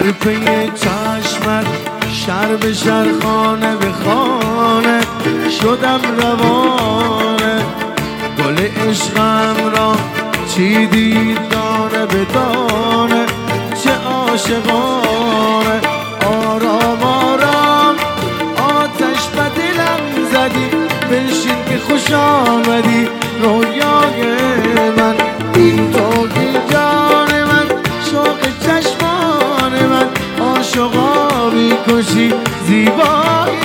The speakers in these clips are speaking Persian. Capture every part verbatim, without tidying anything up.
پی چشمت شر به شر خانه به خانه شدم روانه، گل عشقم را چیدی دانه به دانه، چه عاشقانه. آرام آرام آتش به دلم زدی، بنشین که خوش آمدی رویای من. این تو که جان من، شوق چشمان من، عاشقا میکشی زیبایی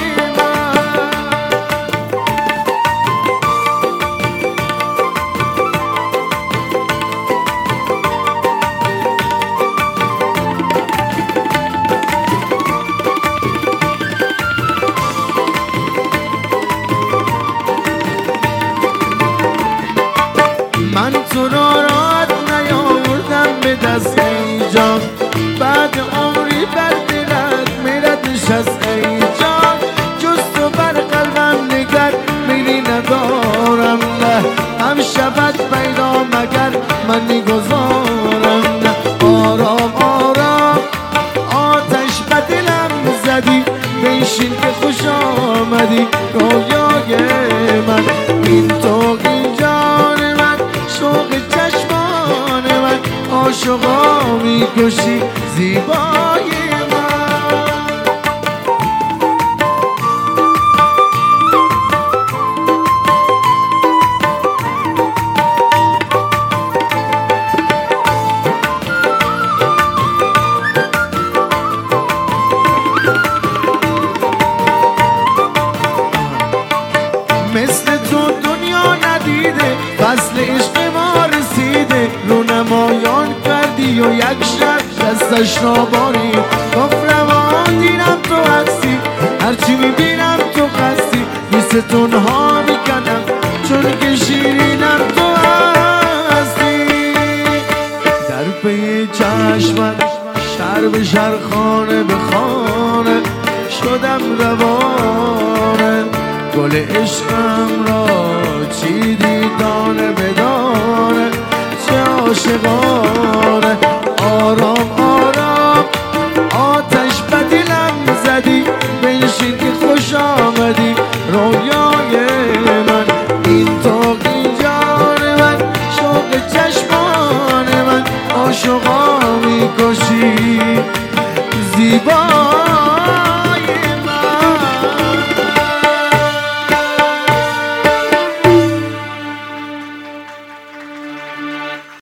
من تو را راحت نیاوردم به دست اینجا، بعد عمری بر دلت میرد نشست ای جان. جز تو بر قلبم نگر میلی ندارم، نه هم شود پیدا مگر من میگذارم. نه آرام آرام آتش به دلم زدی، بنشین که خوش آمدی رویای من. این تو این جان من، شوق چشمان من، عاشقا میکشی زیبای من. مثل تو دنیا ندیده، فصل عشق ما رسیده، رونمایان کردی و یک شب دستش را باری. گفتم دیدم تو هستی، هرچی میبینم تو هستی، مثل تنها میکنم چون که شیرینم تو هستی. در پی چشمت شر به شر خانه به خانه شدم روانه، گل عشقم